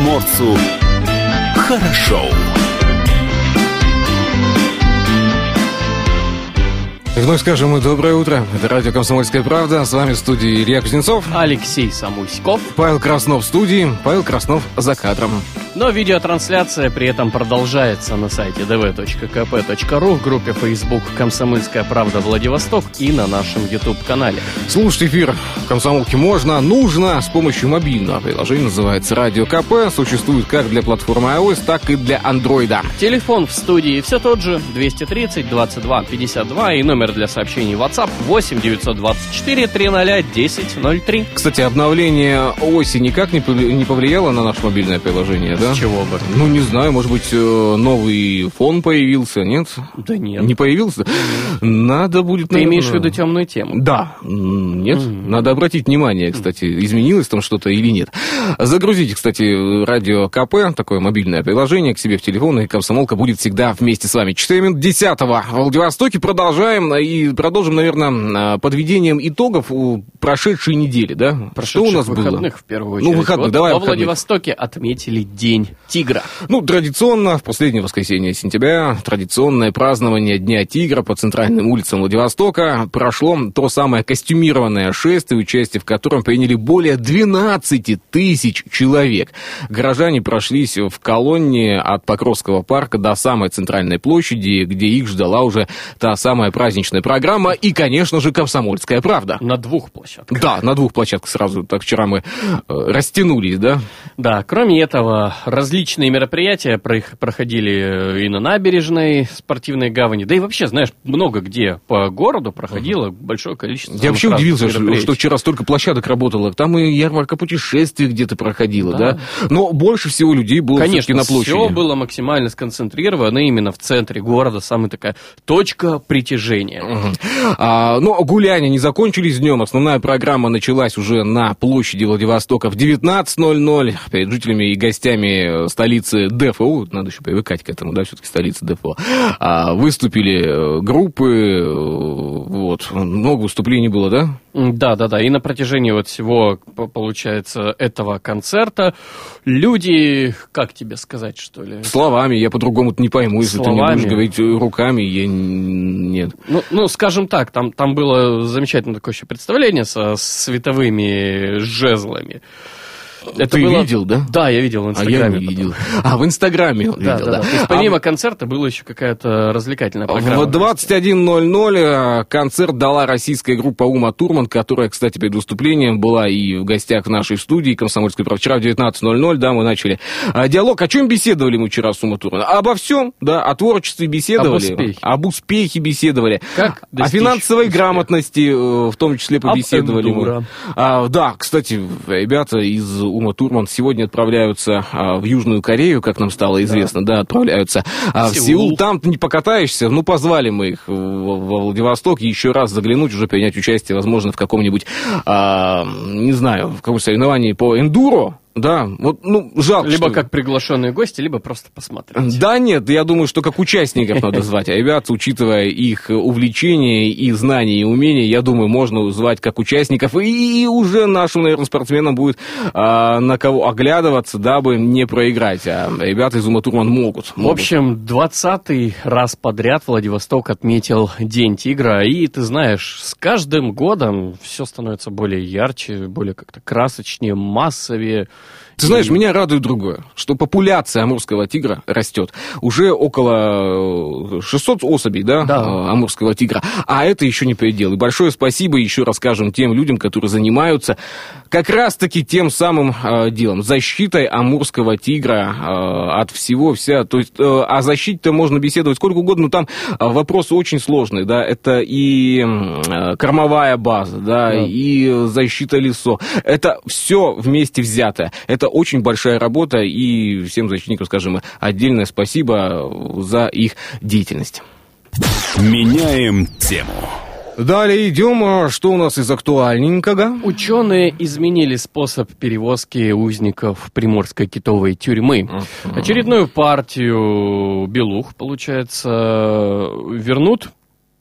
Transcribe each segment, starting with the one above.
приморцу хорошо. И вновь скажем мы доброе утро. Это радио «Комсомольская правда». С вами в студии Илья Кузнецов, Алексей Самуськов, Павел Краснов в студии, Павел Краснов за кадром. Но видеотрансляция при этом продолжается на сайте dv.kp.ru, в группе Facebook «Комсомольская правда Владивосток» и на нашем YouTube-канале. Слушать эфир «Комсомолки» можно, нужно с помощью мобильного приложения, называется «Радио КП». Существует как для платформы iOS, так и для Android. Телефон в студии все тот же, 230 22 52, и номер для сообщений WhatsApp 8 924 300 1003. Кстати, обновление оси никак не повлияло на наше мобильное приложение, да? С чего бы? Ну, не знаю, может быть, новый фон появился, нет? Да нет. Не появился? Надо будет... Ты имеешь в виду темную тему? Да. Нет? Надо обратить внимание, кстати, изменилось там что-то или нет. Загрузите, кстати, радио КП, такое мобильное приложение, к себе в телефон, и «Комсомолка» будет всегда вместе с вами. 4 минут 10-го в Владивостоке. Продолжаем, и продолжим, наверное, подведением итогов прошедшей недели, да? Прошедших что у нас выходных, было? В первую очередь. Ну, выходных, вот давай во выходных. Владивостоке отметили День тигра. Ну, традиционно, в последнее воскресенье сентября, традиционное празднование Дня тигра по центральным улицам Владивостока прошло то самое костюмированное шествие, участие в котором приняли более 12 тысяч человек. Горожане прошлись в колонне от Покровского парка до самой центральной площади, где их ждала уже та самая праздничная программа и, конечно же, «Комсомольская правда». На 2 площадках. Да, на 2 площадках сразу. Так вчера мы растянулись, да? Да, кроме этого, различные мероприятия проходили и на набережной спортивной гавани, да и вообще, знаешь, много где по городу проходило большое количество. Я вообще удивился, что вчера столько площадок работало. Там и ярмарка путешествий где-то проходила, да? Но больше всего людей было все-таки на площади. Все было максимально сконцентрировано именно в центре города, самая такая точка притяжения. Но гуляния не закончились днем. Основная программа началась уже на площади Владивостока в 19:00. Перед жителями и гостями столицы ДФО, надо еще привыкать к этому, да, все-таки столица ДФО, выступили группы, вот, много выступлений было, да? Да, и на протяжении вот всего, получается, этого концерта люди, как тебе сказать, что ли? Словами, я по-другому не пойму, если Словами. ты не будешь говорить руками, я нет. Ну, скажем так, там было замечательное такое еще представление со световыми жезлами. Это ты видел, да? Да, я видел в Инстаграме. А я не видел. В Инстаграме он видел, да. То есть помимо концерта была еще какая-то развлекательная программа. В 21:00 концерт дала российская группа Ума Турман, которая, кстати, перед выступлением была и в гостях в нашей студии «Комсомольской правды». Вчера в 19:00, да, мы начали диалог. О чем беседовали мы вчера с Ума Турман? Обо всем, да, о творчестве беседовали. Об успехе беседовали. Как о финансовой грамотности, в том числе, побеседовали мы. Да, кстати, ребята из Ума Турман сегодня отправляются в Южную Корею, как нам стало известно, да, отправляются в Сеул. Там ты не покатаешься, ну, позвали мы их во Владивосток еще раз заглянуть, уже принять участие, возможно, в каком-нибудь, не знаю, в каком-то соревновании по эндуро. Да, вот, ну, жалко. Либо как приглашенные гости, либо просто посмотреть. Да нет, я думаю, что как участников надо звать. А ребят, учитывая их увлечения и знания, и умения, я думаю, можно звать как участников. И уже нашим, наверное, спортсменам будет на кого оглядываться, дабы не проиграть. А ребята из Ума Турман могут. В общем, 20-й раз подряд Владивосток отметил День тигра. И, ты знаешь, с каждым годом все становится более ярче, более как-то красочнее, массовее. Ты знаешь, меня радует другое, что популяция амурского тигра растет. Уже около 600 особей, да, амурского тигра. А это еще не предел. И большое спасибо еще раз скажем тем людям, которые занимаются как раз-таки тем самым делом. Защитой амурского тигра от всего-вся. То есть о защите-то можно беседовать сколько угодно, но там вопросы очень сложные, да. Это и кормовая база, да, и защита лесов. Это все вместе взятое. Это очень большая работа, и всем защитникам, скажем, отдельное спасибо за их деятельность. Меняем тему. Далее идем. Что у нас из актуальненького? Ученые изменили способ перевозки узников Приморской китовой тюрьмы. Очередную партию белух, получается, вернут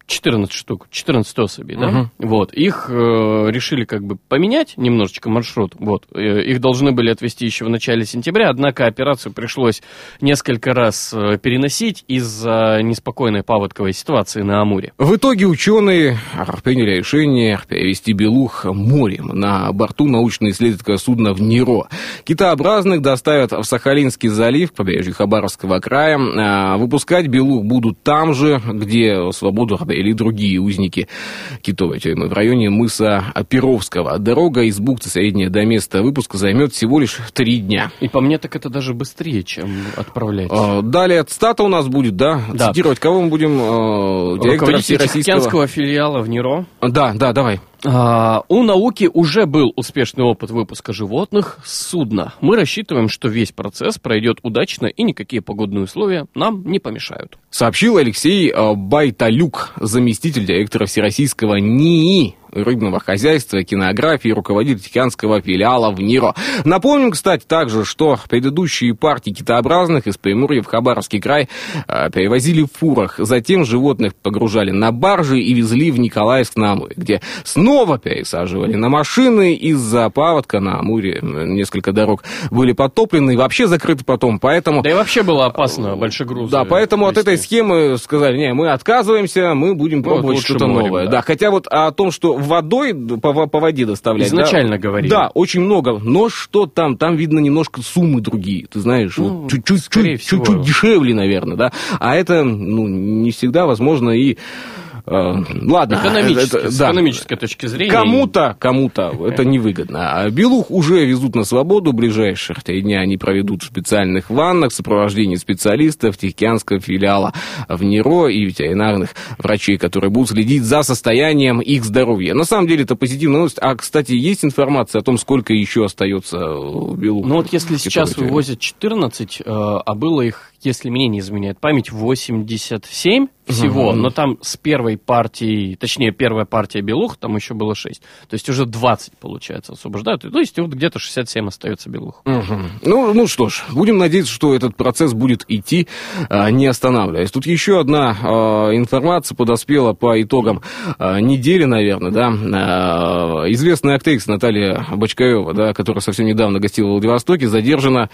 14 штук, 14 особей, да? Вот, их решили как бы поменять немножечко маршрут, вот, их должны были отвезти еще в начале сентября, однако операцию пришлось несколько раз переносить из-за неспокойной паводковой ситуации на Амуре. В итоге ученые приняли решение перевести белух морем на борту научно-исследовательского судна «ВНИРО». Китообразных доставят в Сахалинский залив, к побережью Хабаровского края. Выпускать белух будут там же, где свободу или другие узники китовой тюрьмы, в районе мыса Перовского. Дорога из бухты Средняя до места выпуска займет всего лишь 3 дня. И по мне так это даже быстрее, чем отправлять. Далее цитата у нас будет, да? Цитировать кого мы будем? Директора всероссийского Тихоокеанского филиала ВНИРО. Да, давай. У науки уже был успешный опыт выпуска животных с судна. Мы рассчитываем, что весь процесс пройдет удачно и никакие погодные условия нам не помешают. Сообщил Алексей Байталюк, заместитель директора всероссийского НИИ рыбного хозяйства, кинографии, руководитель Тихоокеанского филиала ВНИРО. Напомним, кстати, также, что предыдущие партии китообразных из Приморья в Хабаровский край перевозили в фурах. Затем животных погружали на баржи и везли в Николаевск на Амуре, где снова пересаживали на машины. Из-за паводка на Амуре несколько дорог были подтоплены и вообще закрыты потом, поэтому... Да и вообще было опасно, большой груз. Да, поэтому от этой схемы сказали, не, мы отказываемся, мы будем пробовать что-то новое. Да, хотя вот о том, что водой, по воде доставлять. Изначально говорили. Да, очень много. Но что там? Там, видно, немножко суммы другие. Ты знаешь, вот чуть-чуть дешевле, наверное, да. А это, не всегда возможно и... Ладно. С экономической точки зрения. Кому-то это невыгодно. А белух уже везут на свободу. Ближайшие 3 дня они проведут в специальных ваннах в сопровождении специалистов Тихоокеанского филиала ВНИРО и ветеринарных врачей, которые будут следить за состоянием их здоровья. На самом деле это позитивная новость. А, кстати, есть информация о том, сколько еще остается белух? Ну вот если сейчас вывозят 14, а было их, если мне не изменяет память, 87 всего, но там с первой партией, точнее, первая партия белух, там еще было 6. То есть уже 20, получается, освобождают. То есть вот где-то 67 остается белух. Ну что ж, будем надеяться, что этот процесс будет идти, не останавливаясь. Тут еще одна информация подоспела по итогам недели, наверное, да. Известная актриса Наталья Бочкарева, да, которая совсем недавно гостила в Владивостоке, задержана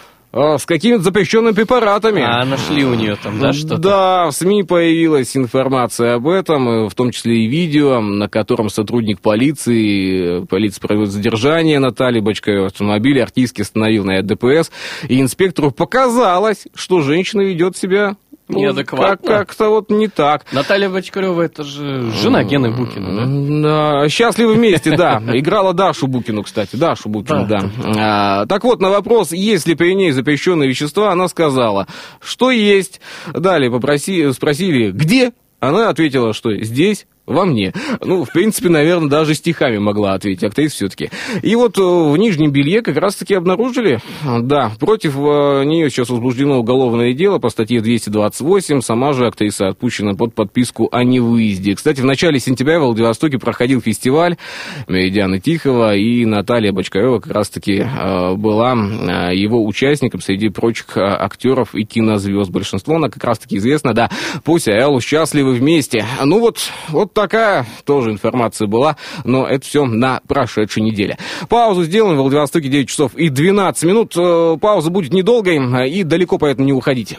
с какими-то запрещенными препаратами. Нашли у нее там, да, что-то? Да, в СМИ появилась информация об этом, в том числе и видео, на котором сотрудник полиции проводит задержание Натальи Бочкаевой в автомобиле, артистки остановил на ДПС, и инспектору показалось, что женщина ведет себя... неадекватно. Как-то вот не так. Наталья Бочкарева, это же жена Гены Букина, да? Да, счастливы вместе, да. Играла Дашу Букину, кстати. Дашу Букину, да. Так вот, на вопрос, есть ли при ней запрещенные вещества, она сказала, что есть. Далее спросили, где? Она ответила, что здесь, во мне. В принципе, наверное, даже стихами могла ответить актриса все-таки. И вот в нижнем белье как раз-таки обнаружили, да, против нее сейчас возбуждено уголовное дело по статье 228. Сама же актриса отпущена под подписку о невыезде. Кстати, в начале сентября в Владивостоке проходил фестиваль Меридиана Тихого, и Наталья Бочкарева как раз-таки была его участником среди прочих актеров и кинозвезд. Большинство, она как раз-таки известна, да, по сериалу «Счастливы вместе». Вот такая тоже информация была, но это все на прошедшей неделе. Паузу сделаем. В Владивостоке 9 часов и 12 минут. Пауза будет недолгой, и далеко поэтому не уходите.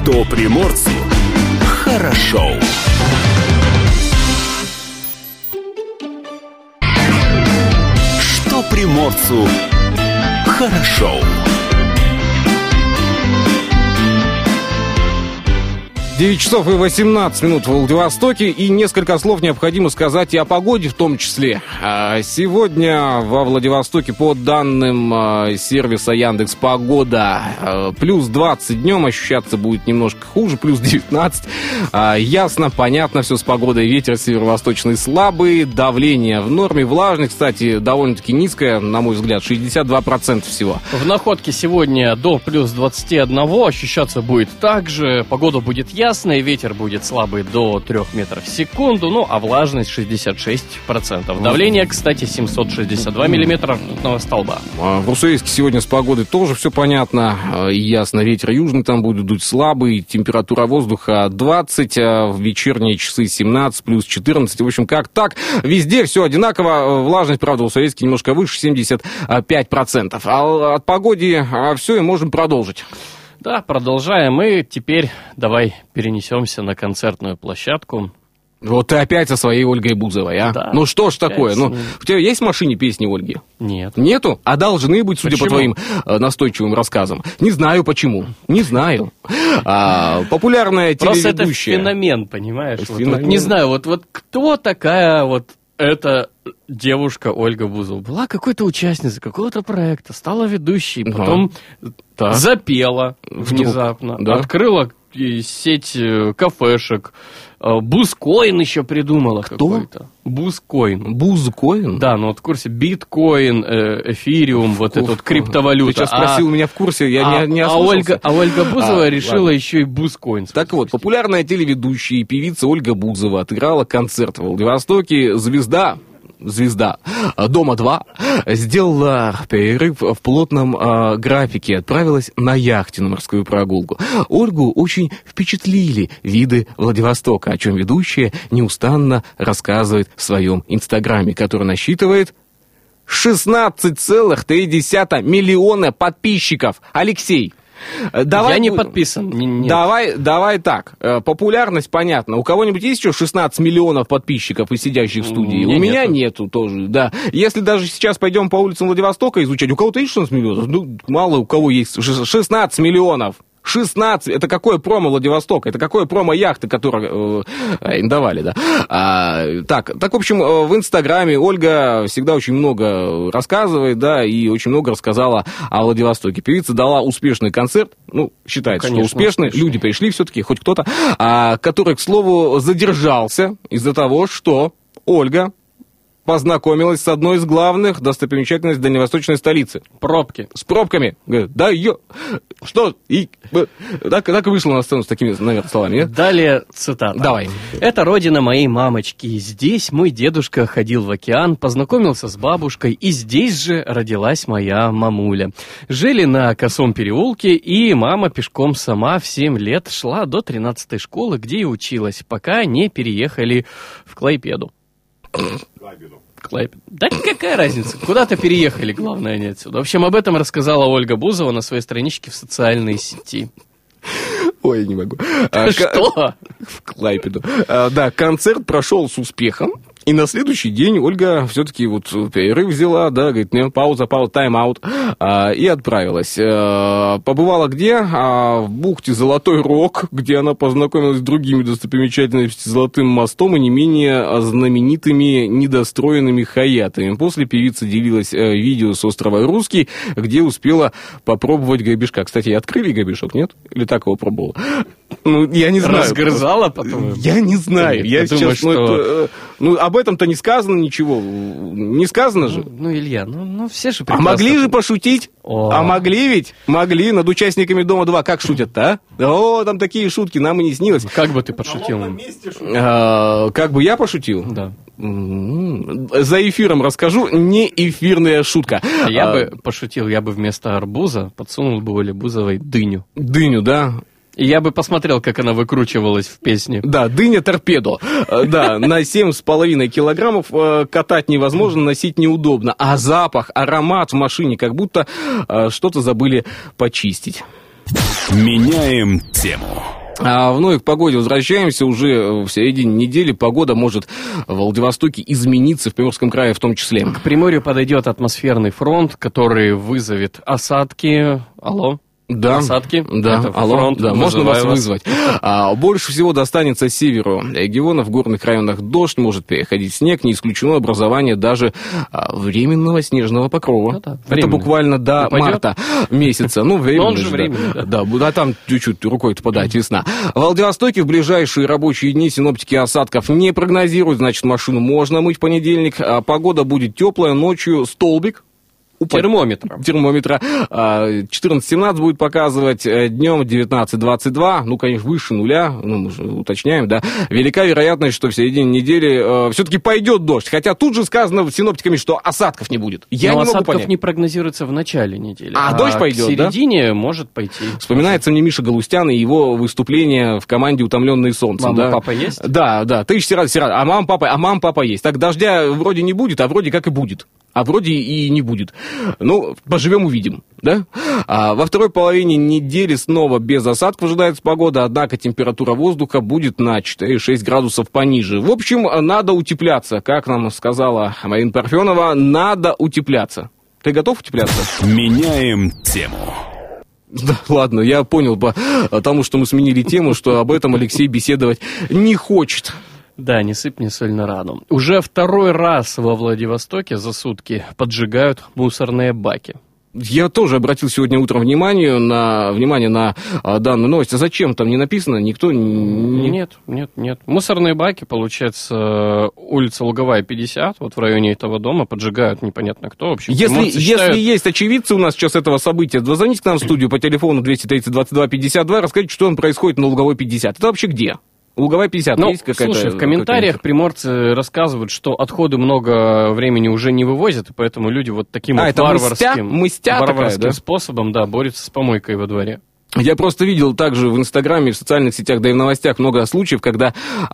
Что приморцу хорошо. Что приморцу хорошо. 9 часов и 18 минут в Владивостоке, и несколько слов необходимо сказать и о погоде в том числе. Сегодня во Владивостоке, по данным сервиса Яндекс.Погода, плюс 20 днем, ощущаться будет немножко хуже, плюс 19. Ясно, понятно все с погодой, ветер северо-восточный слабый, давление в норме, влажность, кстати, довольно-таки низкое, на мой взгляд, 62% всего. В Находке сегодня до плюс 21, ощущаться будет так же, погода будет ясная, ветер будет слабый до 3 метров в секунду, ну а влажность 66%. Давление, кстати, 762 миллиметра ртутного столба. В Руссельске сегодня с погодой тоже все понятно, ясно, ветер южный там будет дуть слабый, температура воздуха 20, в вечерние часы 17, плюс 14, в общем, как так, везде все одинаково, влажность, правда, в Руссельске немножко выше, 75%. А от погоды все, и можем продолжить. Да, продолжаем. И теперь давай перенесемся на концертную площадку. Вот ты опять со своей Ольгой Бузовой, а? Да, ну что ж такое? Ну, у тебя есть в машине песни Ольги? Нет. Нету? А должны быть, судя почему? По твоим настойчивым рассказам. Не знаю почему. Не знаю. Популярная телеведущая. Просто это феномен, понимаешь? Феномен. Вот, не знаю, вот кто такая вот эта девушка Ольга Бузова? Была какой-то участницей какого-то проекта, стала ведущей, потом запела внезапно, да? Открыла сеть кафешек. Бузкоин еще придумала. Кто? Какой-то. Бузкоин. Бузкоин? Да, ну вот в курсе биткоин, эфириум, вот эта вот криптовалюта. Ты сейчас спросил меня в курсе, я не ослышался. Ольга Бузова решила еще и бузкоин. Так вот, популярная телеведущая и певица Ольга Бузова отыграла концерт в Владивостоке. Звезда Дома-2 сделала перерыв в плотном графике, отправилась на яхте на морскую прогулку. Ольгу очень впечатлили виды Владивостока, о чем ведущая неустанно рассказывает в своем инстаграме, который насчитывает 16,3 миллиона подписчиков. Алексей, давай, я не подписан. Нет. Давай так. Популярность, понятно. У кого-нибудь есть еще 16 миллионов подписчиков и сидящих в студии? У меня нету тоже, да. Если даже сейчас пойдем по улицам Владивостока изучать, у кого-то есть 16 миллионов? Ну, мало у кого есть 16 миллионов. 16, это какое промо Владивостока, это какое промо яхты, которую им давали, да. Так, в общем, в Инстаграме Ольга всегда очень много рассказывает, да, и очень много рассказала о Владивостоке. Певица дала успешный концерт, ну, считается, конечно, что успешный, люди пришли все-таки, хоть кто-то, который, к слову, задержался из-за того, что Ольга познакомилась с одной из главных достопримечательностей дальневосточной столицы. Пробки. С пробками. Говорит, да, что? И так и вышла на сцену с такими, наверное, словами, нет? Далее цитата. Давай. Это родина моей мамочки. Здесь мой дедушка ходил в океан, познакомился с бабушкой, и здесь же родилась моя мамуля. Жили на Косом переулке, и мама пешком сама в 7 лет шла до 13-й школы, где и училась, пока не переехали в Клайпеду. Клайпеду. Да какая разница? Куда-то переехали, главное, не отсюда. В общем, об этом рассказала Ольга Бузова на своей страничке в социальной сети. Ой, не могу. Что? В Клайпеду. Да, концерт прошел с успехом. И на следующий день Ольга все-таки вот перерыв взяла, да, говорит, нет, пауза, тайм-аут, и отправилась. Побывала где? В бухте Золотой Рог, где она познакомилась с другими достопримечательностями, Золотым мостом и не менее знаменитыми недостроенными хаятами. После певица делилась видео с острова Русский, где успела попробовать гребешка. Кстати, открыли гребешок, нет? Или так его пробовала? Ну, я не знаю. Разгрызала потом? Я не знаю. Я думаю, сейчас... об этом-то не сказано ничего. Не сказано же. Ну, Илья, ну все же прекрасно. А могли же пошутить? А могли ведь? Могли. Над участниками Дома-2 как шутят-то, а? О, там такие шутки, нам и не снилось. Как бы ты пошутил? Как бы я пошутил? Да. За эфиром расскажу. Не эфирная шутка. Я бы пошутил, я бы вместо арбуза подсунул бы Оле Бузовой дыню. Дыню, да? И я бы посмотрел, как она выкручивалась в песне. Да, дыня-торпедо. Да, на 7,5 килограммов катать невозможно, носить неудобно. А запах, аромат в машине, как будто что-то забыли почистить. Меняем тему. Вновь к погоде возвращаемся. Уже в середине недели погода может в Владивостоке измениться, в Приморском крае в том числе. К Приморью подойдет атмосферный фронт, который вызовет осадки. Алло? Да, осадки. Да, алло, фронт, да, можно вас вызвать. Больше всего достанется северу региона. В горных районах дождь, может переходить снег. Не исключено образование даже временного снежного покрова. Да, это буквально до марта месяца. Ну, временно. Он же временный, да, там чуть-чуть рукой-то подать весна. В Владивостоке в ближайшие рабочие дни синоптики осадков не прогнозируют. Значит, машину можно мыть в понедельник. Погода будет теплая, ночью столбик. Термометра. 14-17 будет показывать, днем 19-22, ну, конечно, выше нуля, ну, мы же уточняем, да. Велика вероятность, что в середине недели все-таки пойдет дождь, хотя тут же сказано синоптиками, что осадков не будет. Я не могу осадков понять. Не прогнозируется в начале недели. Дождь пойдет, к середине может пойти. Вспоминается мне Миша Галустян и его выступление в команде «Утомленные солнцем». Мама, папа есть? Да, тысячи раз, а мама, папа есть. Так дождя вроде не будет, а вроде как и будет. А вроде и не будет. Ну, поживем, увидим, да? Во второй половине недели снова без осадков ожидается погода, однако температура воздуха будет на 4-6 градусов пониже. В общем, надо утепляться. Как нам сказала Марина Парфенова, надо утепляться. Ты готов утепляться? Меняем тему. Да, ладно, я понял, потому что мы сменили тему, что об этом Алексей беседовать не хочет. Да, не сыпь мне соль на рану. Уже второй раз во Владивостоке за сутки поджигают мусорные баки. Я тоже обратил сегодня утром внимание на данную новость. А зачем там не написано? Никто не... Нет. Мусорные баки, получается, улица Луговая, 50, вот в районе этого дома поджигают непонятно кто. В общем, если есть очевидцы у нас сейчас этого события, звоните к нам в студию по телефону 230-22-52, расскажите, что там происходит на Луговой 50. Это вообще где? Луговая 50, есть какая-то... Слушай, в комментариях приморцы рассказывают, что отходы много времени уже не вывозят, и поэтому люди вот таким вот варварским способом, борются с помойкой во дворе. Я просто видел также в Инстаграме, в социальных сетях, да и в новостях много случаев, когда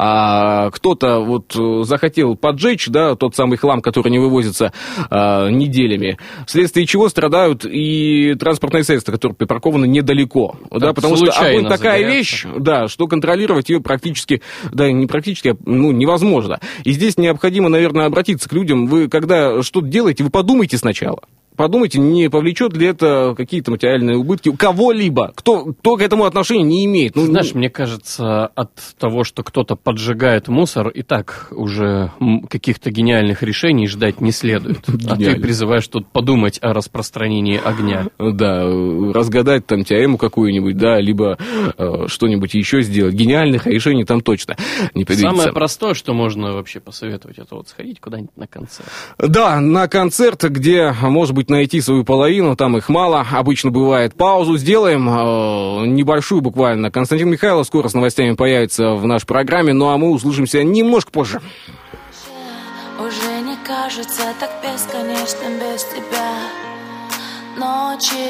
кто-то вот захотел поджечь, да, тот самый хлам, который не вывозится неделями, вследствие чего страдают и транспортные средства, которые припаркованы недалеко, да, потому что огонь такая вещь, да, что контролировать ее практически, да, не практически, невозможно. И здесь необходимо, наверное, обратиться к людям. Вы, когда что-то делаете, вы подумайте сначала. Подумайте, не повлечет ли это какие-то материальные убытки у кого-либо, кто к этому отношения не имеет. Знаешь, мне кажется, от того, что кто-то поджигает мусор, и так уже каких-то гениальных решений ждать не следует. А ты призываешь тут подумать о распространении огня. Да, разгадать там теорему какую-нибудь, да, либо что-нибудь еще сделать. Гениальных решений там точно не предвидится. Самое простое, что можно вообще посоветовать, это вот сходить куда-нибудь на концерт. Да, на концерт, где, может быть, найти свою половину, там их мало, обычно бывает. Паузу сделаем, небольшую буквально. Константин Михайлов скоро с новостями появится в нашей программе, ну а мы услышимся немножко позже. Уже не кажется так бесконечным без тебя. Ночи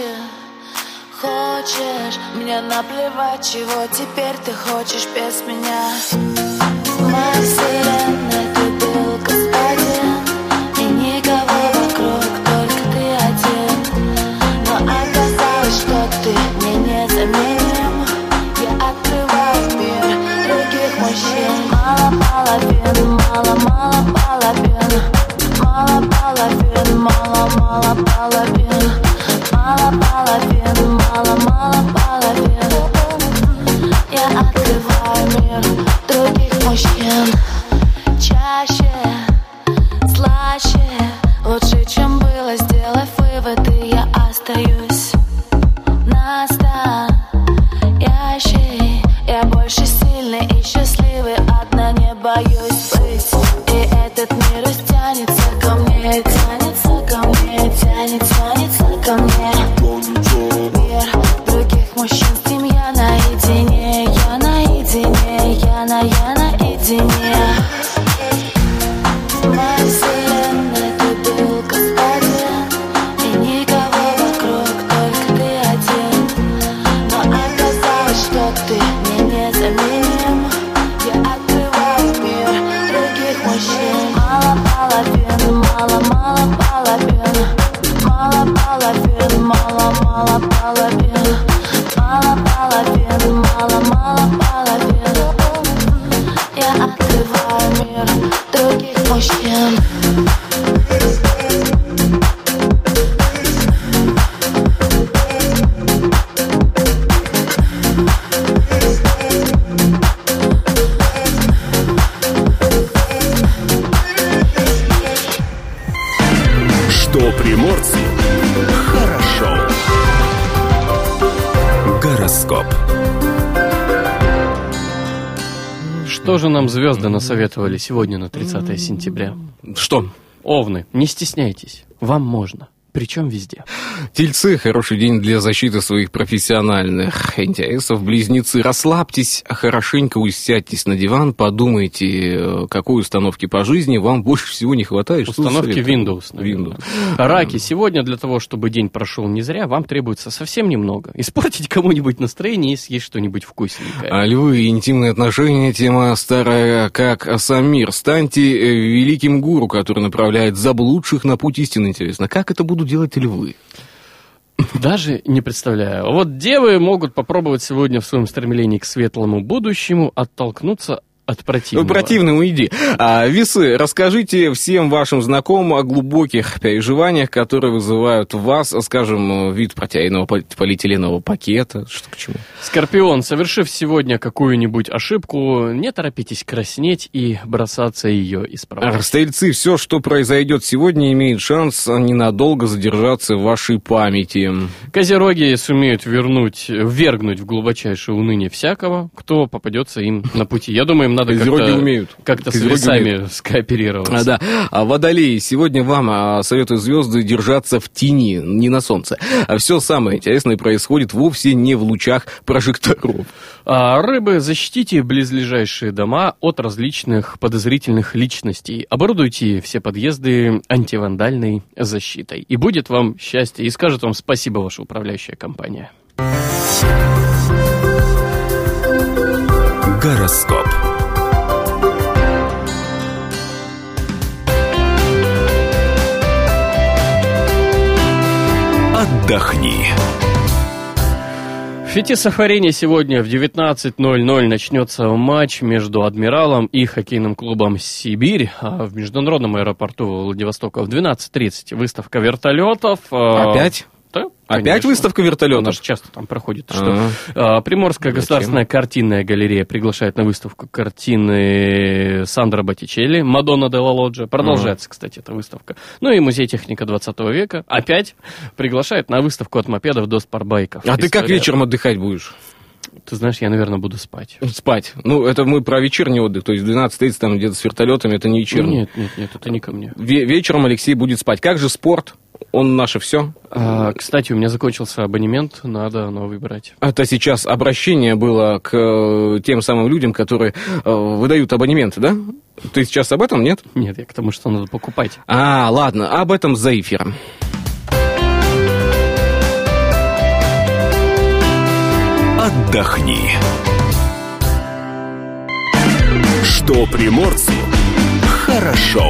хочешь, мне наплевать, чего теперь ты хочешь без меня. В моей вселенной ты был господин, и никого вокруг, только ты один. Но оказалось, что ты мне незаменим. Я открываю мир других мужчин. Мало половин, мало половин, мало половин, мало половин, мало половин, мало половин. Я открываю мир других мужчин. Чаще, слаще, лучше, чем было, сделав выводы, я остаюсь настоящей. Я больше сильный и счастливый, одна не боюсь быть. И этот мир тянется ко мне, тянется ко мне, тянется ко мне. Мир других мужчин, с ним я наедине, я наедине, я наедине. В моей вселенной ты был господин, и никого вокруг, только ты один. Но оказалось, что ты мне незаменим. Я открываю мир других мужчин. Мало половин, мало половин, мало половин, мало половин, Мало половин, мало половин. Я открываю мир других мужчин. Что приморцу хорошо. Гороскоп. Что же нам звезды насоветовали сегодня на 30 сентября? Что? Овны, не стесняйтесь, вам можно. Причем везде. Тельцы, хороший день для защиты своих профессиональных интересов. Близнецы, расслабьтесь, хорошенько усядьтесь на диван, подумайте, какой установки по жизни вам больше всего не хватает. Установки Windows. Windows. Раки, сегодня для того, чтобы день прошел не зря, вам требуется совсем немного. Испортить кому-нибудь настроение и съесть что-нибудь вкусненькое. А львы, интимные отношения, тема старая, как сам мир. Станьте великим гуру, который направляет заблудших на путь истины. Интересно, как это будут делать львы? Даже не представляю. Вот девы могут попробовать сегодня в своем стремлении к светлому будущему оттолкнуться от противного. Противный уйди. Весы, расскажите всем вашим знакомым о глубоких переживаниях, которые вызывают в вас, скажем, вид протеинового полиэтиленового пакета. Что к чему? Скорпион, совершив сегодня какую-нибудь ошибку, не торопитесь краснеть и бросаться ее исправлять. Стрельцы, все, что произойдет сегодня, имеет шанс ненадолго задержаться в вашей памяти. Козероги сумеют ввергнуть в глубочайшее уныние всякого, кто попадется им на пути. Я думаю, им надо как-то с весами скооперироваться. Да. Водолеи, сегодня вам советую звезды держаться в тени, не на солнце. Все самое интересное происходит вовсе не в лучах прожекторов. Рыбы, защитите близлежащие дома от различных подозрительных личностей. Оборудуйте все подъезды антивандальной защитой. И будет вам счастье. И скажет вам спасибо ваша управляющая компания. Гороскоп. Отдохни. В Фетис-Арене сегодня в 19:00 начнется матч между «Адмиралом» и хоккейным клубом «Сибирь». А в международном аэропорту Владивостока в 12:30 выставка вертолетов. Опять? Да, опять конечно. выставка вертолетов? Она же часто там проходит. Приморская государственная картинная галерея приглашает на выставку картины Сандро Боттичелли «Мадонна делла Лоджия». Продолжается, кстати, эта выставка. Ну и музей техника 20 века опять приглашает на выставку от мопедов до спортбайков. А ты как вечером отдыхать будешь? Ты знаешь, я, наверное, буду спать. Спать? Ну, это мы про вечерний отдых, то есть в 12:30 там где-то с вертолетами, это не вечерний. Нет, это не ко мне. Вечером Алексей будет спать. Как же спорт? Он наше все. Кстати, у меня закончился абонемент, надо новый брать. Это сейчас обращение было к тем самым людям, которые выдают абонементы, да? Ты сейчас об этом, нет? Нет, я к тому, что надо покупать. Ладно, об этом за эфиром. Отдохни. Что приморцу хорошо.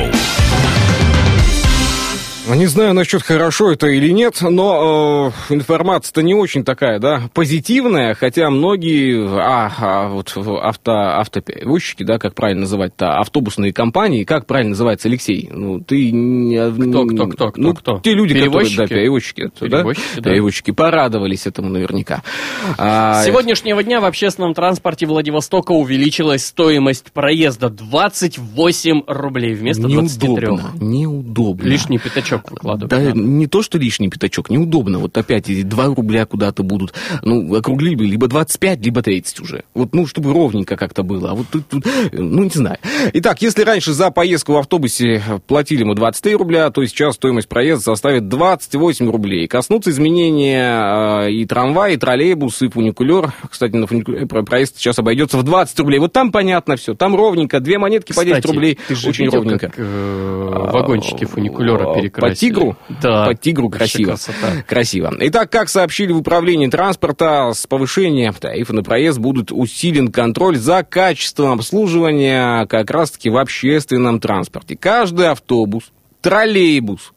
Не знаю насчет хорошо это или нет, но информация-то не очень такая, да, позитивная, хотя многие вот автоперевозчики, да, как правильно называть-то, автобусные компании, как правильно называется, Алексей? Ну, ты... Кто? Те люди, перевозчики? которые, да, перевозчики порадовались этому наверняка. С сегодняшнего дня в общественном транспорте Владивостока увеличилась стоимость проезда 28 рублей вместо 23. Неудобно. Лишний пятачок выкладывать. Да, надо. не то, что лишний пятачок, неудобно. Вот опять 2 рубля куда-то будут. Ну, округли бы, либо 25, либо 30 уже. Вот, ну, чтобы ровненько как-то было. А вот тут, ну, не знаю. Итак, если раньше за поездку в автобусе платили мы 23 рубля, то сейчас стоимость проезда составит 28 рублей. Коснутся изменения и трамвай, и троллейбус, и фуникулер. Кстати, на фуникулере проезд сейчас обойдется в 20 рублей. Вот там понятно все. Там ровненько. 2 монетки по 10 рублей. Ты же очень видел, ровненько. Как, вагончики фуникулера перекрасили. По тигру? Да. По тигру красиво. Красиво. Итак, как сообщили в управлении транспорта, с повышением тарифа на проезд будет усилен контроль за качеством обслуживания как раз-таки в общественном транспорте. Каждый автобус, троллейбус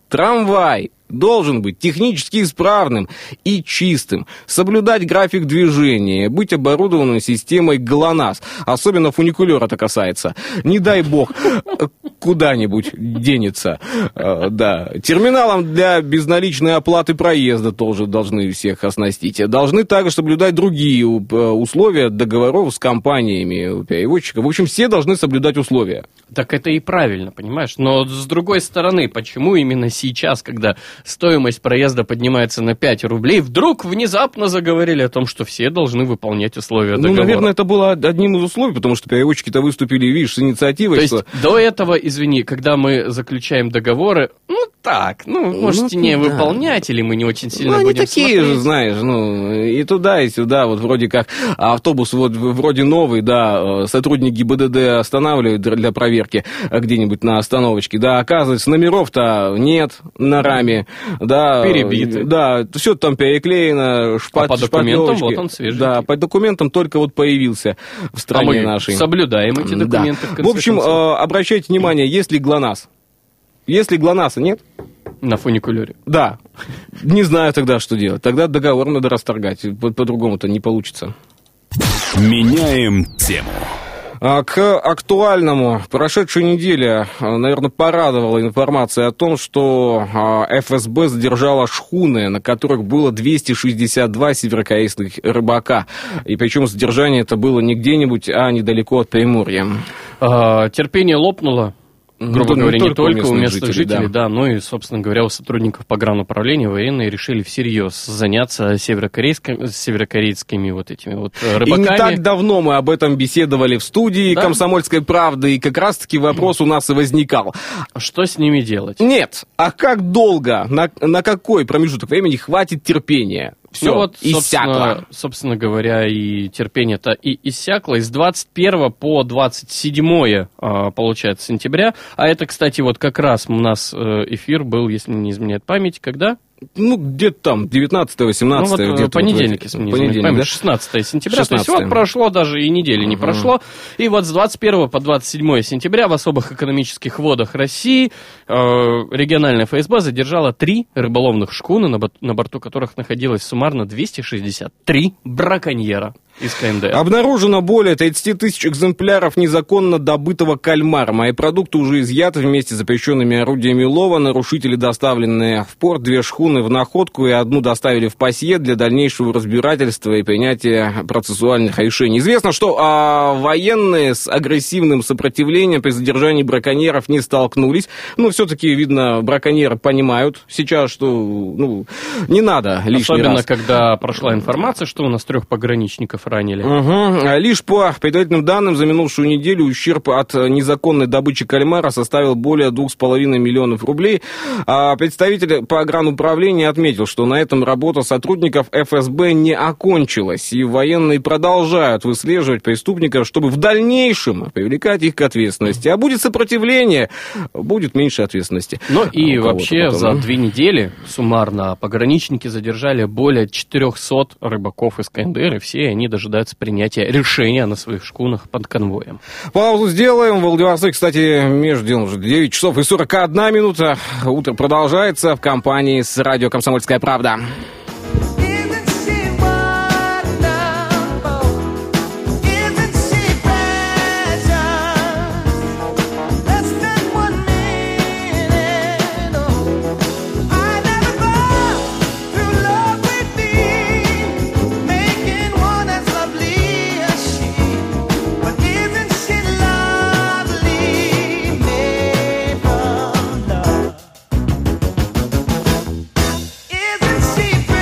Трамвай должен быть технически исправным и чистым, соблюдать график движения, быть оборудованным системой ГЛОНАСС. Особенно фуникулер это касается. Не дай бог куда-нибудь денется. Да. Терминалом для безналичной оплаты проезда тоже должны всех оснастить. Должны также соблюдать другие условия договоров с компаниями перевозчиков. В общем, все должны соблюдать условия. Так это и правильно, понимаешь? Но с другой стороны, почему именно сейчас, когда стоимость проезда поднимается на 5 рублей, вдруг внезапно заговорили о том, что все должны выполнять условия договора? Ну, наверное, это было одним из условий, потому что перевозчики-то выступили, видишь, с инициативой. То есть до этого, извини, когда мы заключаем договоры, можете не выполнять, или мы не очень сильно будем они такие смотреть. же, знаешь, и туда, и сюда, вот вроде как автобус вот вроде новый, да, сотрудник ГИБДД останавливает для проверки где-нибудь на остановочке, да, оказывается, номеров-то нет на раме, да. Перебиты. Да, все там переклеено, по документам вот он свежий. Да, по документам только вот появился в стране нашей. Соблюдаем эти документы. Да. В общем, обращайте внимание, есть ли ГЛОНАСС? Если ГЛОНАССа нет... На фуникулере. Да. Не знаю тогда, что делать. Тогда договор надо расторгать. По-другому-то не получится. Меняем тему. К актуальному. Прошедшая неделя, наверное, порадовала информация о том, что ФСБ задержала шхуны, на которых было 262 северокорейских рыбака. И причем задержание это было не где-нибудь, а недалеко от Приморья. Терпение лопнуло. Грубо говоря, не только у местных жителей, да, но и, собственно говоря, у сотрудников погрануправления военные решили всерьез заняться северокорейскими вот этими вот рыбаками. И не так давно мы об этом беседовали в студии «Комсомольской правды», и как раз-таки вопрос у нас и возникал. Что с ними делать? Нет, а как долго, на какой промежуток времени хватит терпения? Все, иссякло. Собственно говоря, и терпение-то и иссякло. Из 21 по 27, получается, сентября. А это, кстати, вот как раз у нас эфир был, если мне не изменяет память, когда? Ну, где-то там, 19-18. Вот понедельник, если мне не изменяет память, 16 сентября. 16. То есть вот прошло, даже и недели не прошло. И вот с 21 по 27 сентября в особых экономических водах России региональная ФСБ задержала 3 рыболовных шхуны, на борту которых находилось суммарно 263 браконьера из КНДР. Обнаружено более 30 тысяч экземпляров незаконно добытого кальмара. Мои продукты уже изъяты вместе с запрещенными орудиями лова. Нарушители, доставленные в порт, 2 шхуны в находку и 1 доставили в ПАСье для дальнейшего разбирательства и принятия процессуальных решений. Известно, что военные с агрессивным сопротивлением при задержании браконьеров не столкнулись. Но все-таки, видно, браконьеры понимают сейчас, что не надо лишний раз. Особенно, когда прошла информация, что у нас 3 пограничников ранили. Лишь по предварительным данным, за минувшую неделю ущерб от незаконной добычи кальмара составил более 2,5 миллионов рублей. Представитель погрануправления отметил, что на этом работа сотрудников ФСБ не окончилась, и военные продолжают выслеживать преступников, чтобы в дальнейшем привлекать их к ответственности. А будет сопротивление, будет меньше ответственности. Ну и вообще за 2 недели суммарно пограничники задержали более 400 рыбаков из КНДР, и все они дожидаются принятия решения на своих шхунах под конвоем. Паузу сделаем. В Владивостоке, кстати, между делом уже 9 часов и 41 минута. Утро продолжается в компании с радио «Комсомольская правда». Isn't she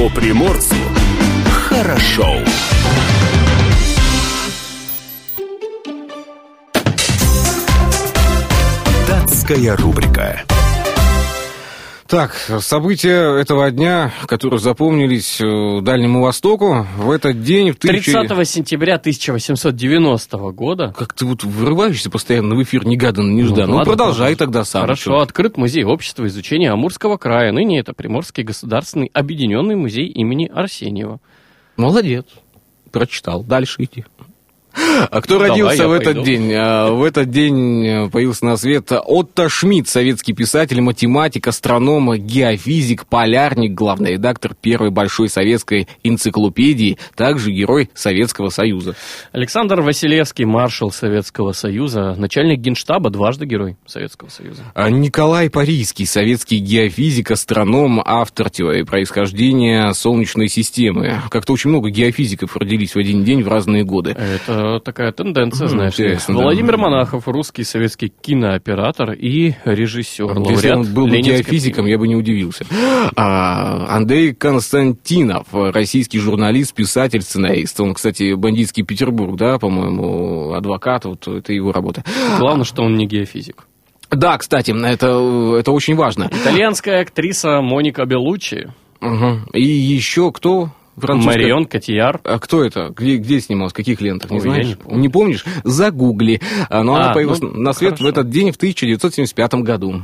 Что приморцу хорошо. Датская рубрика. Так, события этого дня, которые запомнились Дальнему Востоку, в этот день... 30 сентября 1890 года. Как ты вот вырываешься постоянно в эфир негаданно-нежданно. Ну, продолжай тогда сам. Хорошо, открыт музей общества изучения Амурского края. Ныне это Приморский государственный объединенный музей имени Арсеньева. Молодец. Прочитал. Дальше идти. А кто родился в этот день? В этот день появился на свет Отто Шмидт, советский писатель, математик, астроном, геофизик, полярник, главный редактор первой большой советской энциклопедии, также герой Советского Союза. Александр Василевский, маршал Советского Союза, начальник Генштаба, дважды герой Советского Союза. Николай Парийский, советский геофизик, астроном, автор теории происхождения Солнечной системы. Как-то очень много геофизиков родились в один день в разные годы. Это такая тенденция, знаешь. Владимир Монахов, русский советский кинооператор и режиссер. Если он был бы геофизиком, я бы не удивился. Андрей Константинов, российский журналист, писатель, сценарист. Он, кстати, «Бандитский Петербург», да, по-моему, адвокат, вот это его работа. Главное, что он не геофизик. Да, кстати, это очень важно. Итальянская актриса Моника Беллуччи. И еще кто? Марион Котийяр. А кто это? Где снималась? В каких лентах? Не знаешь? Не помнишь? Загугли. Но она появилась на свет в этот день в 1975 году.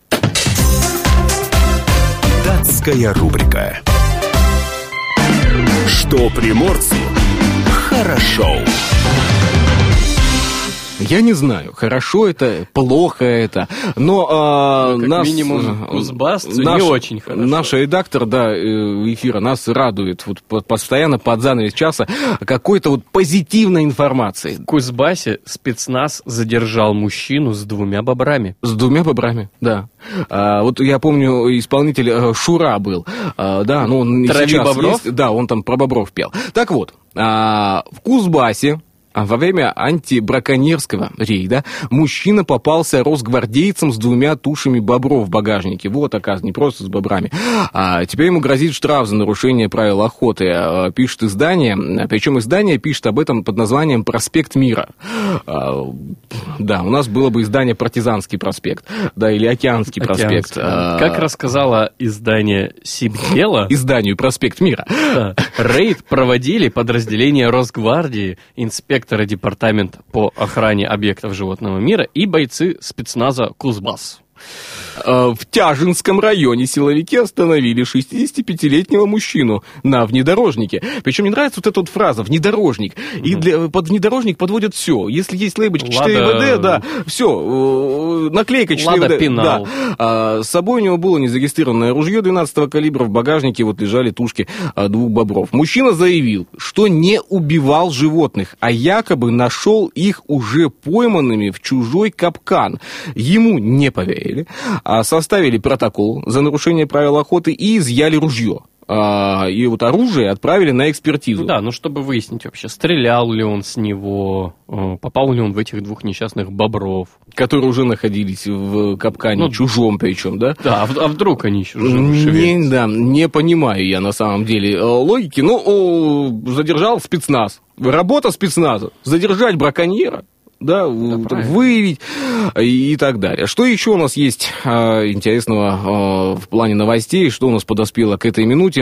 Датская рубрика. Что приморцу хорошо. Я не знаю, хорошо это, плохо это, но как минимум Кузбассу не очень хорошо. Наш редактор, эфира нас радует вот постоянно под занавес часа какой-то вот позитивной информацией. В Кузбассе спецназ задержал мужчину с 2 бобрами. С 2 бобрами, да. Вот я помню, исполнитель Шура был, да, но он «Трави сейчас бобров»? есть, да, он там про бобров пел. Так вот, в Кузбассе во время антибраконьерского рейда мужчина попался росгвардейцам с 2 тушами бобров в багажнике. Вот, оказывается, не просто с бобрами. Теперь ему грозит штраф за нарушение правил охоты. Пишет издание, причем издание пишет об этом под названием «Проспект Мира». Да, у нас было бы издание «Партизанский проспект», да, или «Океанский проспект». Как рассказало издание «Сибдела», изданию «Проспект Мира», рейд проводили подразделения Росгвардии, инспекторы департамента по охране объектов животного мира и бойцы спецназа «Кузбасс». В Тяжинском районе силовики остановили 65-летнего мужчину на внедорожнике. Причем мне нравится вот эта вот фраза «внедорожник». И под внедорожник подводят все. Если есть лейбочка 4ВД, да, все, наклейка 4ВД. Да. С собой у него было незарегистрированное ружье 12-го калибра, в багажнике вот лежали тушки 2 бобров. Мужчина заявил, что не убивал животных, а якобы нашел их уже пойманными в чужой капкан. Ему не поверили. Составили протокол за нарушение правил охоты и изъяли ружье. И вот оружие отправили на экспертизу. Да, чтобы выяснить вообще, стрелял ли он с него, попал ли он в этих 2 несчастных бобров. Которые уже находились в капкане, чужом причем, да? Да, а вдруг они еще живы? Да, не понимаю я на самом деле логики. Задержал спецназ. Работа спецназа. Задержать браконьера. Да, выявить и так далее. Что еще у нас есть интересного в плане новостей, что у нас подоспело к этой минуте?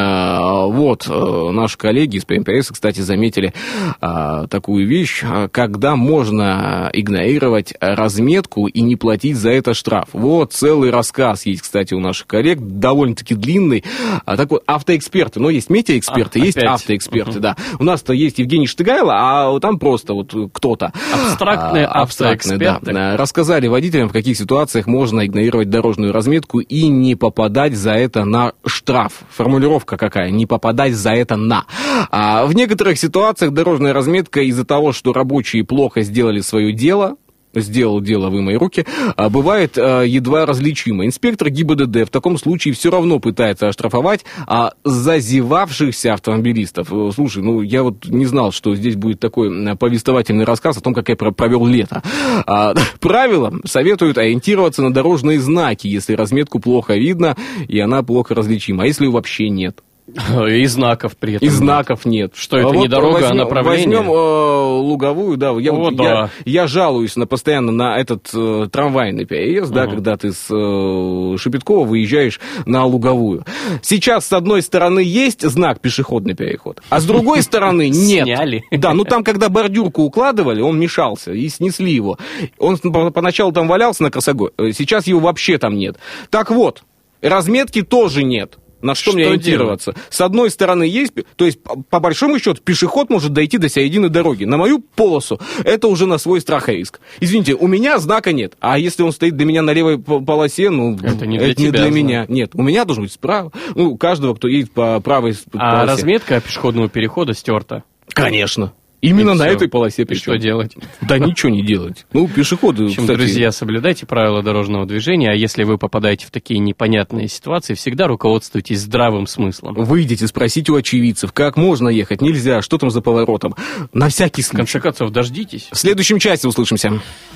Вот, наши коллеги из ПМПС, кстати, заметили такую вещь, когда можно игнорировать разметку и не платить за это штраф. Вот, целый рассказ есть, кстати, у наших коллег, довольно-таки длинный. Так вот, автоэксперты, но есть метеоэксперты, есть автоэксперты, да. У нас-то есть Евгений Штыгайло, а там просто вот кто-то. Абстрактные автоэксперты. Да. Рассказали водителям, в каких ситуациях можно игнорировать дорожную разметку и не попадать за это на штраф. Формулировка какая? Не попадать за это на. В некоторых ситуациях дорожная разметка из-за того, что рабочие плохо сделали свое дело, сделал дело в мои руки, бывает едва различимо. Инспектор ГИБДД в таком случае все равно пытается оштрафовать зазевавшихся автомобилистов. Слушай, я вот не знал, что здесь будет такой повествовательный рассказ о том, как я провел лето. Правило советуют ориентироваться на дорожные знаки, если разметку плохо видно и она плохо различима. А если ее вообще нет? И знаков при этом. И знаков нет. Что это не дорога, а направление? Возьмем Луговую, да. Я жалуюсь постоянно на этот трамвайный переезд, да, когда ты с Шепеткова выезжаешь на Луговую. Сейчас, с одной стороны, есть знак пешеходный переход, а с другой стороны нет. Сняли. Да, ну там, когда бордюрку укладывали, он мешался, и снесли его. Он поначалу там валялся на косогоре, сейчас его вообще там нет. Так вот, разметки тоже нет. На что мне ориентироваться? С одной стороны есть, то есть, по большому счету, пешеход может дойти до середины дороги. На мою полосу это уже на свой страх и риск. Извините, у меня знака нет. А если он стоит для меня на левой полосе, ну, это не для меня. Нет, у меня должен быть справа. Ну, у каждого, кто едет по правой полосе. А разметка пешеходного перехода стерта? Конечно. Именно на этой полосе. И что делать? Да ничего не делать. Ну, пешеходы, в общем, кстати... друзья, соблюдайте правила дорожного движения, а если вы попадаете в такие непонятные ситуации, всегда руководствуйтесь здравым смыслом. Выйдите, спросите у очевидцев, как можно ехать, нельзя, что там за поворотом. На всякий случай. В конце концов, дождитесь. В следующем части услышимся.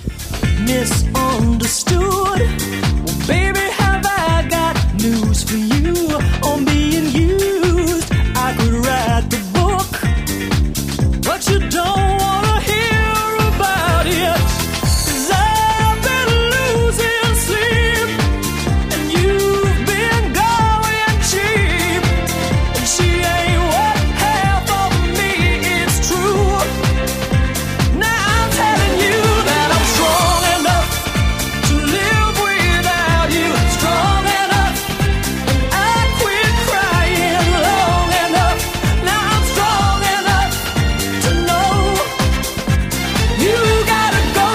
But you don't wanna hear about it, 'cause I've been losing sleep, and you've been going cheap, and she ain't what half of me is true. Now I'm telling you that I'm strong enough to live without you, strong enough, and I quit crying long enough. Now I'm strong enough to know you gotta go.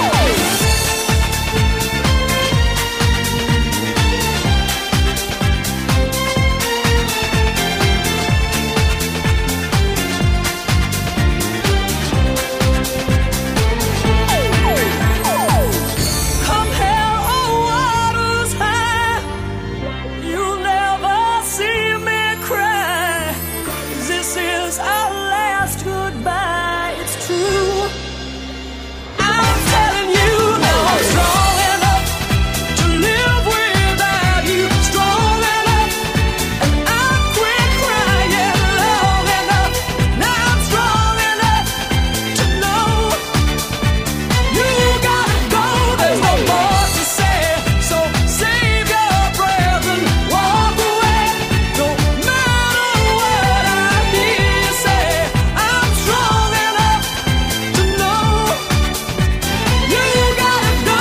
Come hell or waters high, you'll never see me cry. This is our last goodbye, it's true. I'm telling you now I'm strong enough to live without you, strong enough, and I quit crying long enough. Now I'm strong enough to know you gotta go. There's no more to say, so save your breath and walk away. No matter what I hear you say, I'm strong enough to know you gotta go.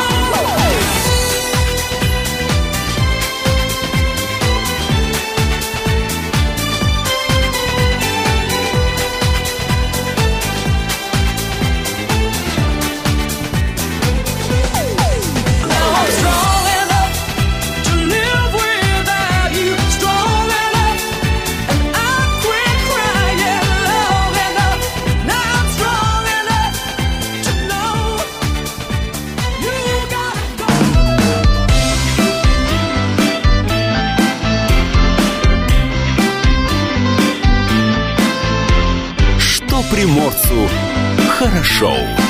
Now I'm strong enough to live without you, strong enough, and I quit crying long enough. Now I'm strong enough to know you gotta go. Что приморцу хорошо.